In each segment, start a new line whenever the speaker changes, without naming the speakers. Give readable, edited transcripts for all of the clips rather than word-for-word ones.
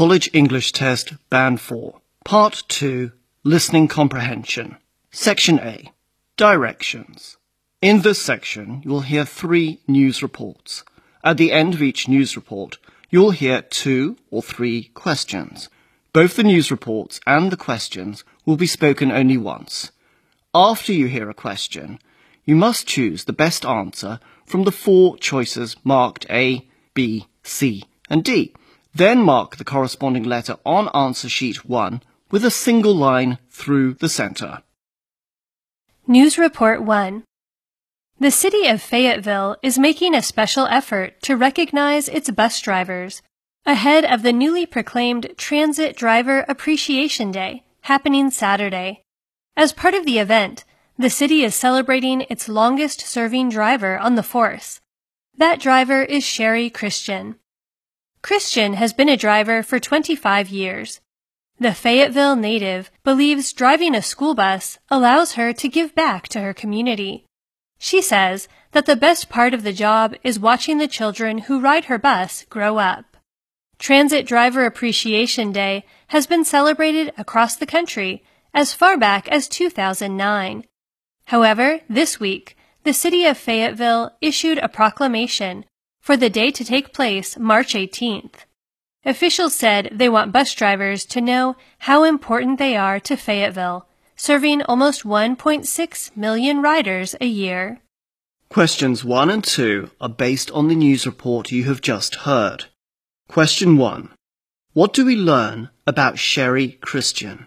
College English Test Band 4, Part 2, Listening Comprehension. Section A, Directions. In this section, you'll hear 3 news reports. At the end of each news report, you'll hear 2 or 3 questions. Both the news reports and the questions will be spoken only once. After you hear a question, you must choose the best answer from the 4 choices marked A, B, C, and D. Then mark the corresponding letter on answer sheet 1 with a single line through the center.
News Report 1. The city of Fayetteville is making a special effort to recognize its bus drivers ahead of the newly proclaimed Transit Driver Appreciation Day, happening Saturday. As part of the event, the city is celebrating its longest-serving driver on the force. That driver is Sherry Christian. Christian has been a driver for 25 years. The Fayetteville native believes driving a school bus allows her to give back to her community. She says that the best part of the job is watching the children who ride her bus grow up. Transit Driver Appreciation Day has been celebrated across the country as far back as 2009. However, this week, the city of Fayetteville issued a proclamation for the day to take place March 18th. Officials said they want bus drivers to know how important they are to Fayetteville, serving almost 1.6 million riders a year.
Questions 1 and 2 are based on the news report you have just heard. Question 1. What do we learn about Sherry Christian?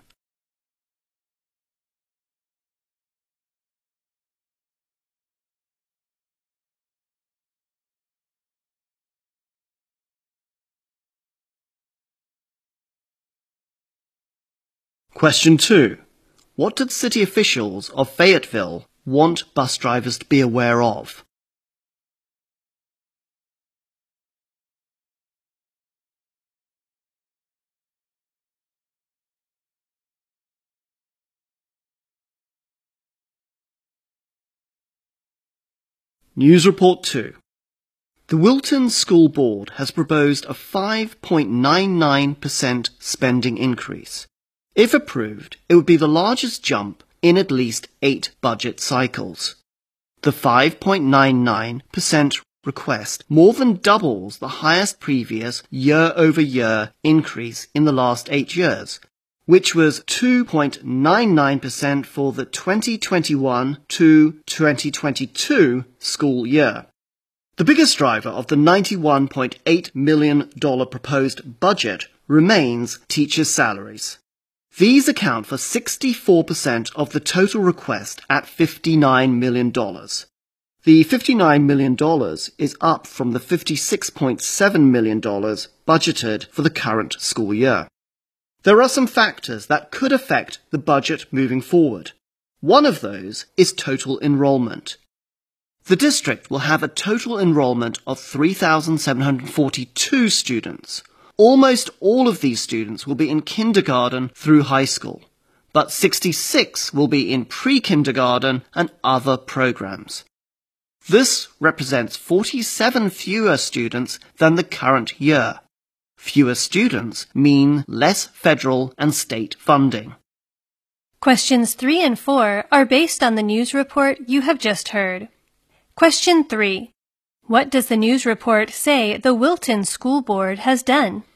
Question 2. What did city officials of Fayetteville want bus drivers to be aware of? News Report 2. The Wilton School Board has proposed a 5.99% spending increase. If approved, it would be the largest jump in at least 8 budget cycles. The 5.99% request more than doubles the highest previous year-over-year increase in the last 8 years, which was 2.99% for the 2021 to 2022 school year. The biggest driver of the $91.8 million proposed budget remains teachers' salaries. These account for 64% of the total request at $59 million. The $59 million is up from the $56.7 million budgeted for the current school year. There are some factors that could affect the budget moving forward. One of those is total enrollment. The district will have a total enrollment of 3,742 students. Almost all of these students will be in kindergarten through high school, but 66 will be in pre-kindergarten and other programs. This represents 47 fewer students than the current year. Fewer students mean less federal and state funding.
Questions 3 and 4 are based on the news report you have just heard. Question 3. What does the news report say the Wilton School Board has done?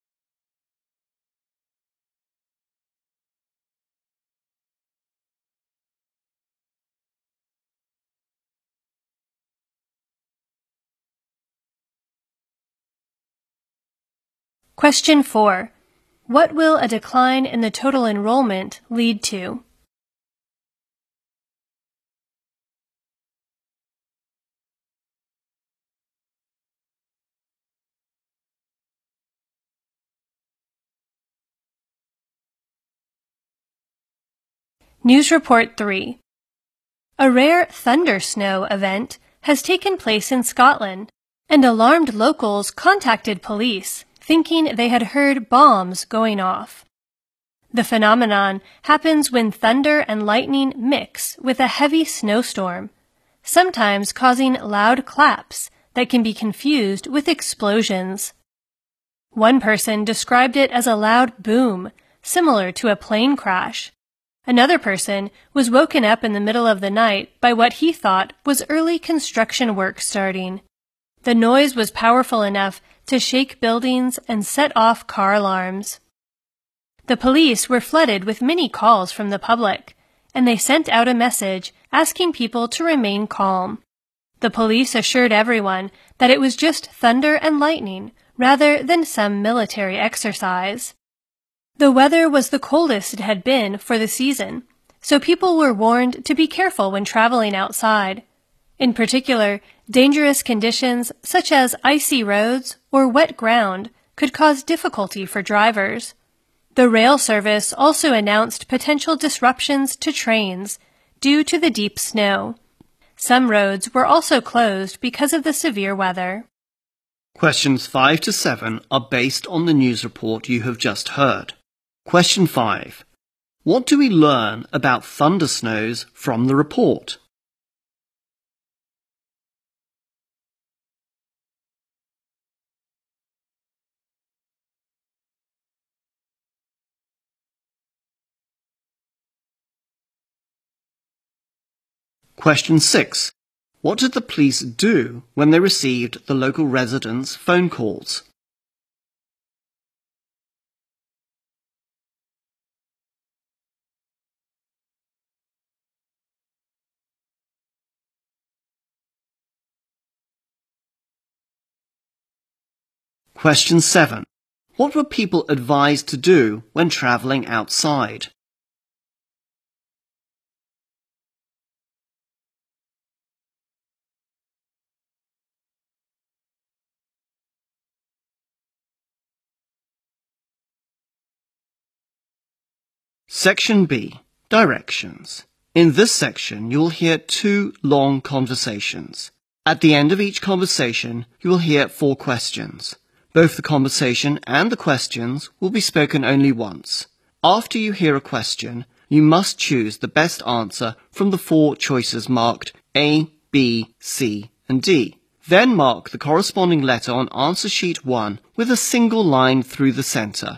Question 4. What will a decline in the total enrollment lead to? News Report 3. A rare thunder snow event has taken place in Scotland, and alarmed locals contacted police, thinking they had heard bombs going off. The phenomenon happens when thunder and lightning mix with a heavy snowstorm, sometimes causing loud claps that can be confused with explosions. One person described it as a loud boom, similar to a plane crash. Another person was woken up in the middle of the night by what he thought was early construction work starting. The noise was powerful enough to shake buildings and set off car alarms. The police were flooded with many calls from the public, and they sent out a message asking people to remain calm. The police assured everyone that it was just thunder and lightning rather than some military exercise. The weather was the coldest it had been for the season, so people were warned to be careful when traveling outside. In particular, dangerous conditions such as icy roads or wet ground could cause difficulty for drivers. The rail service also announced potential disruptions to trains due to the deep snow. Some roads were also closed because of the severe weather.
Questions 5 to 7 are based on the news report you have just heard. Question 5. What do we learn about thundersnows from the report? Question 6. What did the police do when they received the local residents' phone calls? Question 7. What were people advised to do when travelling outside? Section B. Directions. In this section, you will hear 2 long conversations. At the end of each conversation, you will hear 4 questions. Both the conversation and the questions will be spoken only once. After you hear a question, you must choose the best answer from the 4 choices marked A, B, C, and D. Then mark the corresponding letter on answer sheet 1 with a single line through the center.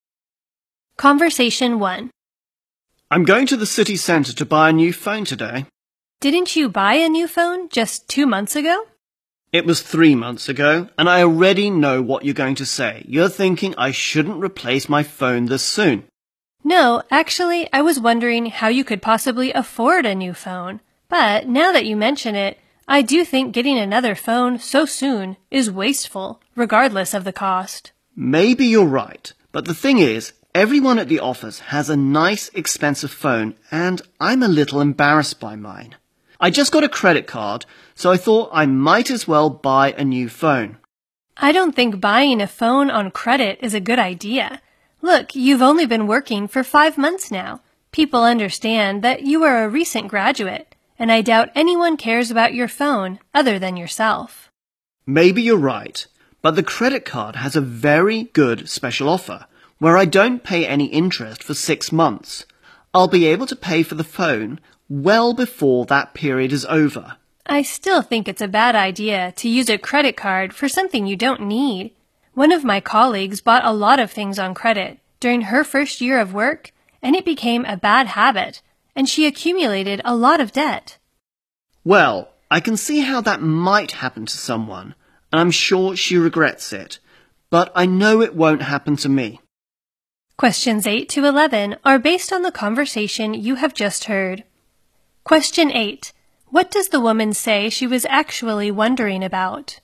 Conversation 1.
I'm going to the city centre to buy a new phone today.
Didn't you buy a new phone just 2 months ago?
It was 3 months ago, and I already know what you're going to say. You're thinking I shouldn't replace my phone this soon.
No, actually, I was wondering how you could possibly afford a new phone. But now that you mention it, I do think getting another phone so soon is wasteful, regardless of the cost.
Maybe you're right, but the thing is, everyone at the office has a nice, expensive phone, and I'm a little embarrassed by mine. I just got a credit card, so I thought I might as well buy a new phone.
I don't think buying a phone on credit is a good idea. Look, you've only been working for 5 months now. People understand that you are a recent graduate, and I doubt anyone cares about your phone other than yourself.
Maybe you're right, but the credit card has a very good special offer, where I don't pay any interest for 6 months. I'll be able to pay for the phone well before that period is over.
I still think it's a bad idea to use a credit card for something you don't need. One of my colleagues bought a lot of things on credit during her first year of work, and it became a bad habit, and she accumulated a lot of debt.
Well, I can see how that might happen to someone, and I'm sure she regrets it, but I know it won't happen to me.
Questions 8 to 11 are based on the conversation you have just heard. Question 8. What does the woman say she was actually wondering about?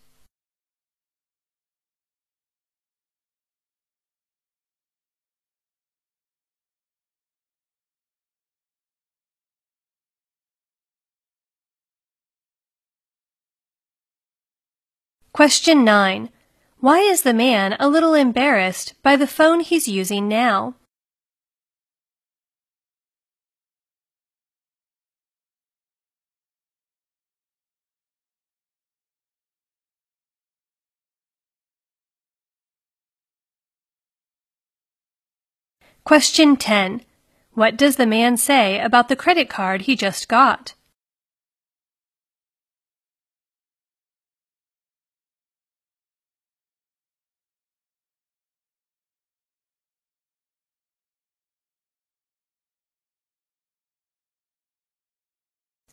Question 9. Why is the man a little embarrassed by the phone he's using now? Question 10. What does the man say about the credit card he just got?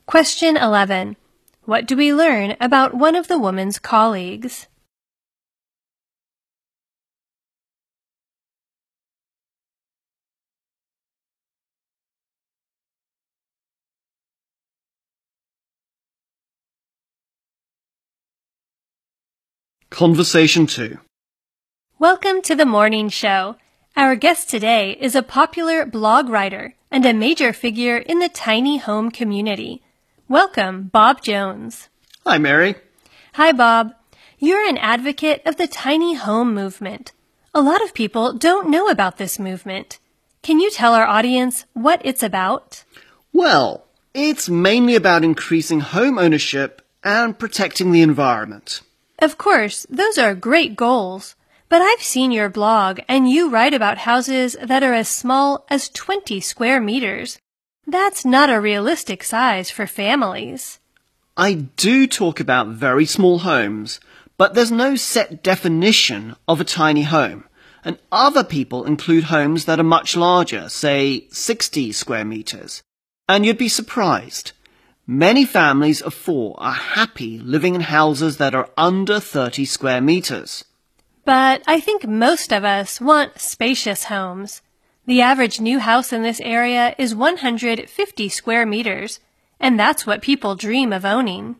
Question 11. What do we learn about one of the woman's colleagues?
Conversation 2.
Welcome to the morning show. Our guest today is a popular blog writer and a major figure in the tiny home community. Welcome, Bob Jones.
Hi, Mary.
Hi, Bob. You're an advocate of the tiny home movement. A lot of people don't know about this movement. Can you tell our audience what it's about?
Well, it's mainly about increasing home ownership and protecting the environment.
Of course, those are great goals. But I've seen your blog and you write about houses that are as small as 20 square meters. That's not a realistic size for families.
I do talk about very small homes, but there's no set definition of a tiny home. And other people include homes that are much larger, say 60 square meters. And you'd be surprised. Many families of 4 are happy living in houses that are under 30 square meters.
But I think most of us want spacious homes. The average new house in this area is 150 square meters, and that's what people dream of owning.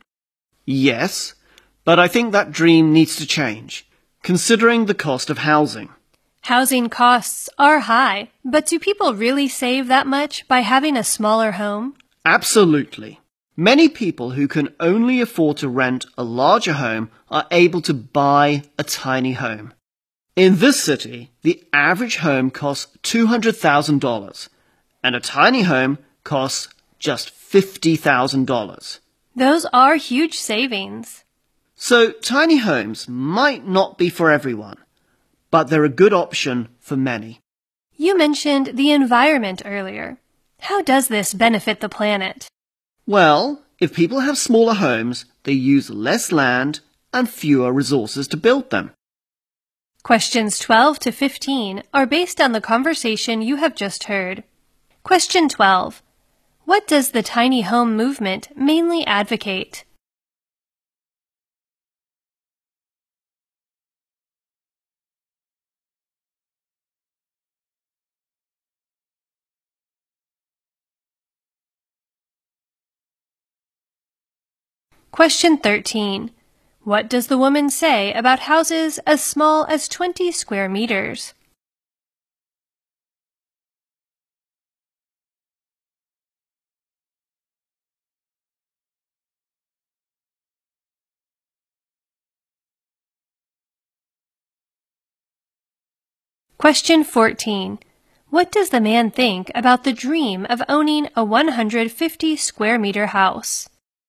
Yes, but I think that dream needs to change, considering the cost of housing.
Housing costs are high, but do people really save that much by having a smaller home?
Absolutely. Many people who can only afford to rent a larger home are able to buy a tiny home. In this city, the average home costs $200,000, and a tiny home costs just $50,000.
Those are huge savings.
So tiny homes might not be for everyone, but they're a good option for many.
You mentioned the environment earlier. How does this benefit the planet?
Well, if people have smaller homes, they use less land and fewer resources to build them.
Questions 12 to 15 are based on the conversation you have just heard. Question 12. What does the tiny home movement mainly advocate? Question 13. What does the woman say about houses as small as 20 square meters? Question 14. What does the man think about the dream of owning a 150 square meter house?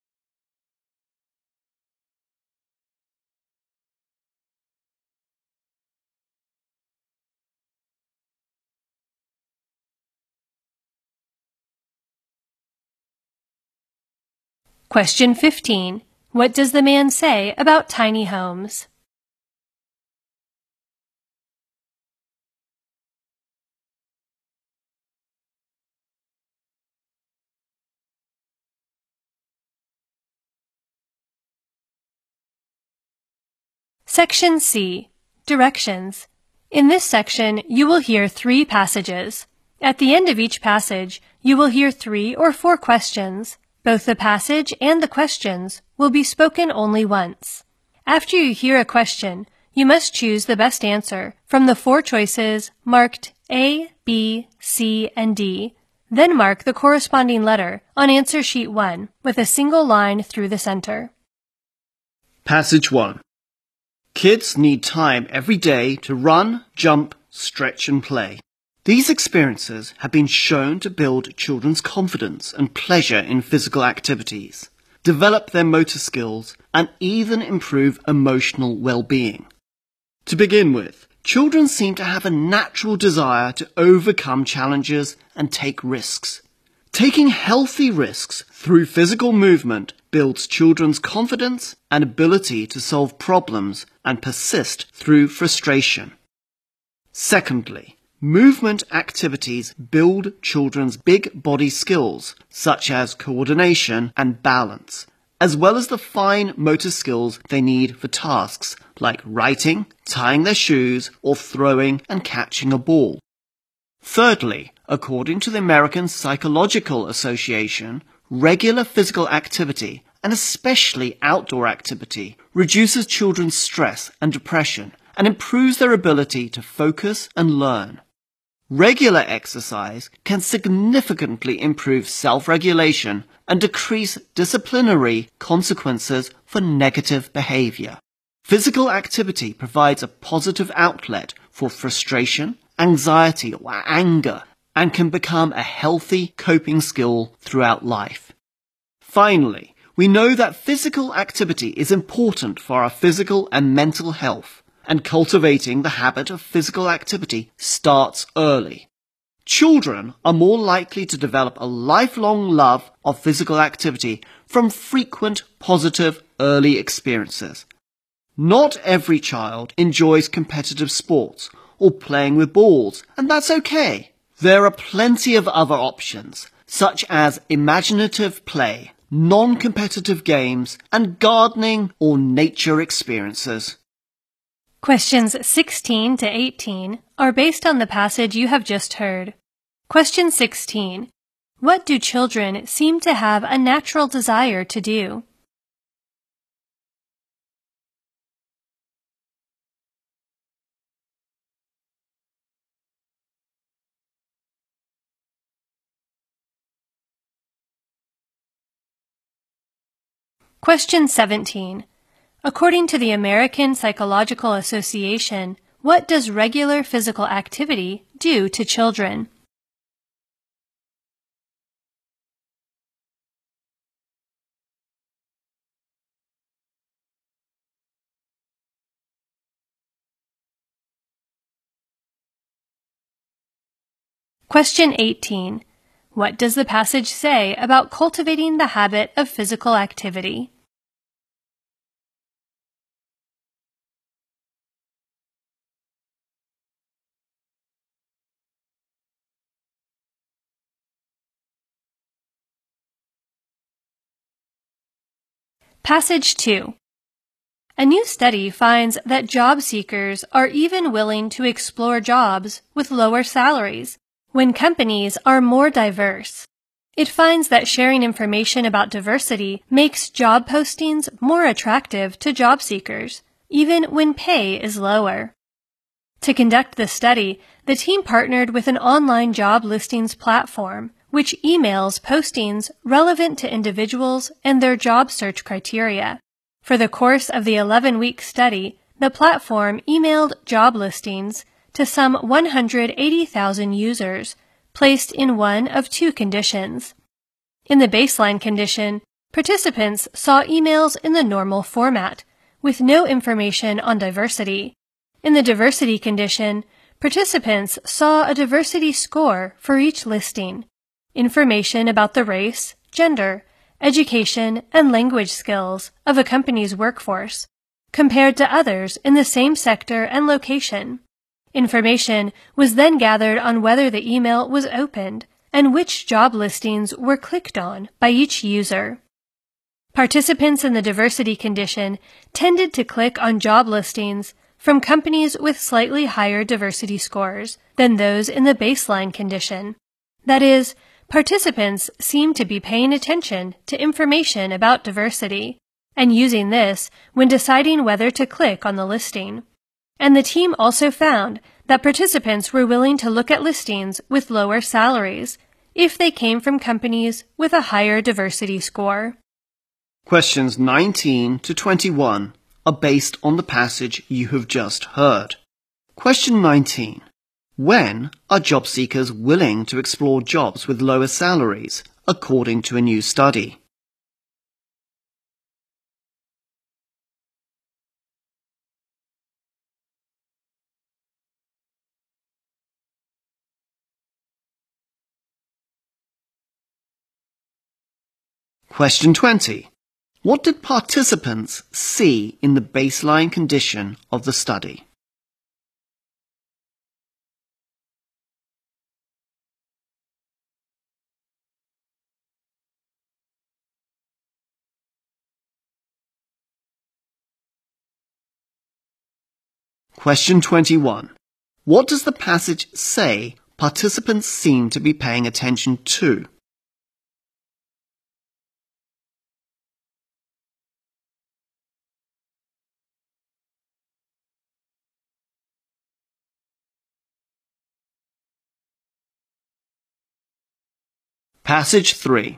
Question 15. What does the man say about tiny homes? Section C. Directions. In this section, you will hear 3 passages. At the end of each passage, you will hear 3 or 4 questions. Both the passage and the questions will be spoken only once. After you hear a question, you must choose the best answer from the 4 choices marked A, B, C, and D. Then mark the corresponding letter on answer sheet 1 with a single line through the center.
Passage 1. Kids need time every day to run, jump, stretch and play. These experiences have been shown to build children's confidence and pleasure in physical activities, develop their motor skills, and even improve emotional well-being. To begin with, children seem to have a natural desire to overcome challenges and take risks. Taking healthy risks through physical movement builds children's confidence and ability to solve problems and persist through frustration. Secondly, Movement activities build children's big body skills, such as coordination and balance, as well as the fine motor skills they need for tasks like writing, tying their shoes, or throwing and catching a ball. Thirdly, according to the American Psychological Association, regular physical activity, and especially outdoor activity, reduces children's stress and depression and improves their ability to focus and learn. Regular exercise can significantly improve self-regulation and decrease disciplinary consequences for negative behavior. Physical activity provides a positive outlet for frustration, anxiety, or anger, and can become a healthy coping skill throughout life. Finally, we know that physical activity is important for our physical and mental health, and cultivating the habit of physical activity starts early. Children are more likely to develop a lifelong love of physical activity from frequent positive early experiences. Not every child enjoys competitive sports or playing with balls, and that's okay. There are plenty of other options, such as imaginative play, non-competitive games, and gardening or nature experiences.
Questions 16 to 18 are based on the passage you have just heard. Question 16. What do children seem to have a natural desire to do? Question 17. According to the American Psychological Association, what does regular physical activity do to children? Question 18. What does the passage say about cultivating the habit of physical activity? Passage 2. A new study finds that job seekers are even willing to explore jobs with lower salaries when companies are more diverse. It finds that sharing information about diversity makes job postings more attractive to job seekers, even when pay is lower. To conduct the study, the team partnered with an online job listings platform, which emails postings relevant to individuals and their job search criteria. For the course of the 11-week study, the platform emailed job listings to some 180,000 users, placed in one of two conditions. In the baseline condition, participants saw emails in the normal format, with no information on diversity. In the diversity condition, participants saw a diversity score for each listing, information about the race, gender, education, and language skills of a company's workforce, compared to others in the same sector and location. Information was then gathered on whether the email was opened and which job listings were clicked on by each user. Participants in the diversity condition tended to click on job listings from companies with slightly higher diversity scores than those in the baseline condition. That is, participants seemed to be paying attention to information about diversity and using this when deciding whether to click on the listing. And the team also found that participants were willing to look at listings with lower salaries if they came from companies with a higher diversity score.
Questions 19 to 21 are based on the passage you have just heard. Question 19. When are job seekers willing to explore jobs with lower salaries, according to a new study? Question 20. What did participants see in the baseline condition of the study? Question 21. What does the passage say participants seem to be paying attention to? Passage 3.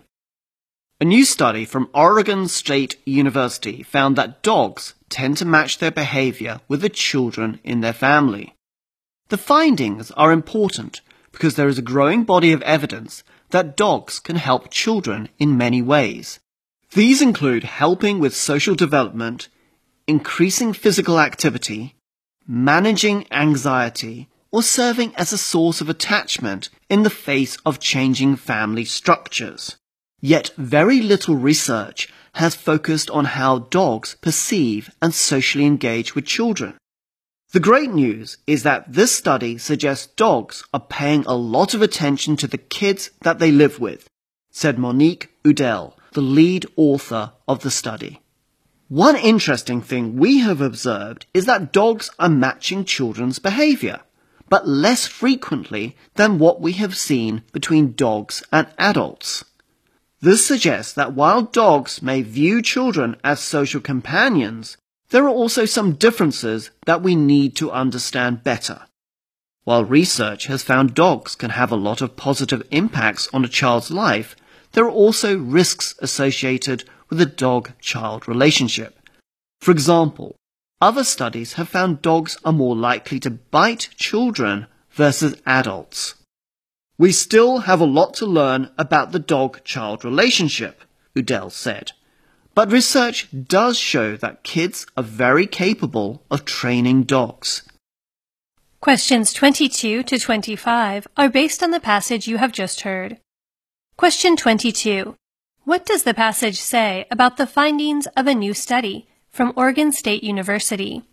A new study from Oregon State University found that dogs tend to match their behavior with the children in their family. The findings are important because there is a growing body of evidence that dogs can help children in many ways. These include helping with social development, increasing physical activity, managing anxiety, or serving as a source of attachment in the face of changing family structures. Yet very little research has focused on how dogs perceive and socially engage with children. The great news is that this study suggests dogs are paying a lot of attention to the kids that they live with, said Monique Udell, the lead author of the study. One interesting thing we have observed is that dogs are matching children's behavior, but less frequently than what we have seen between dogs and adults. This suggests that while dogs may view children as social companions, there are also some differences that we need to understand better. While research has found dogs can have a lot of positive impacts on a child's life, there are also risks associated with a dog-child relationship. For example, other studies have found dogs are more likely to bite children versus adults. We still have a lot to learn about the dog-child relationship, Udell said. But research does show that kids are very capable of training dogs.
Questions 22 to 25 are based on the passage you have just heard. Question 22. What does the passage say about the findings of a new study from Oregon State University?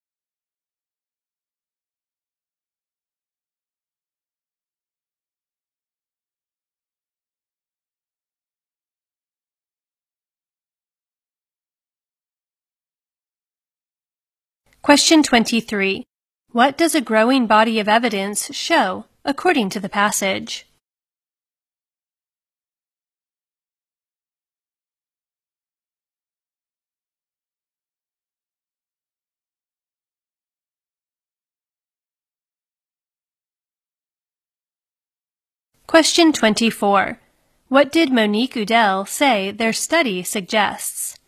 Question 23. What does a growing body of evidence show according to the passage? Question 24. What did Monique Udell say their study suggests?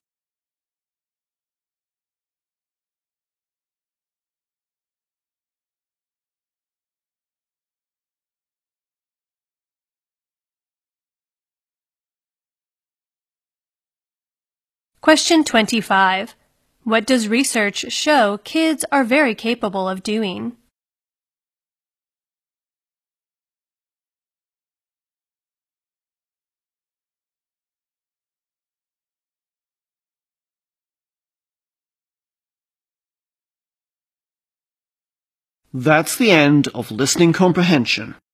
Question 25. What does research show kids are very capable of doing?
That's the end of listening comprehension.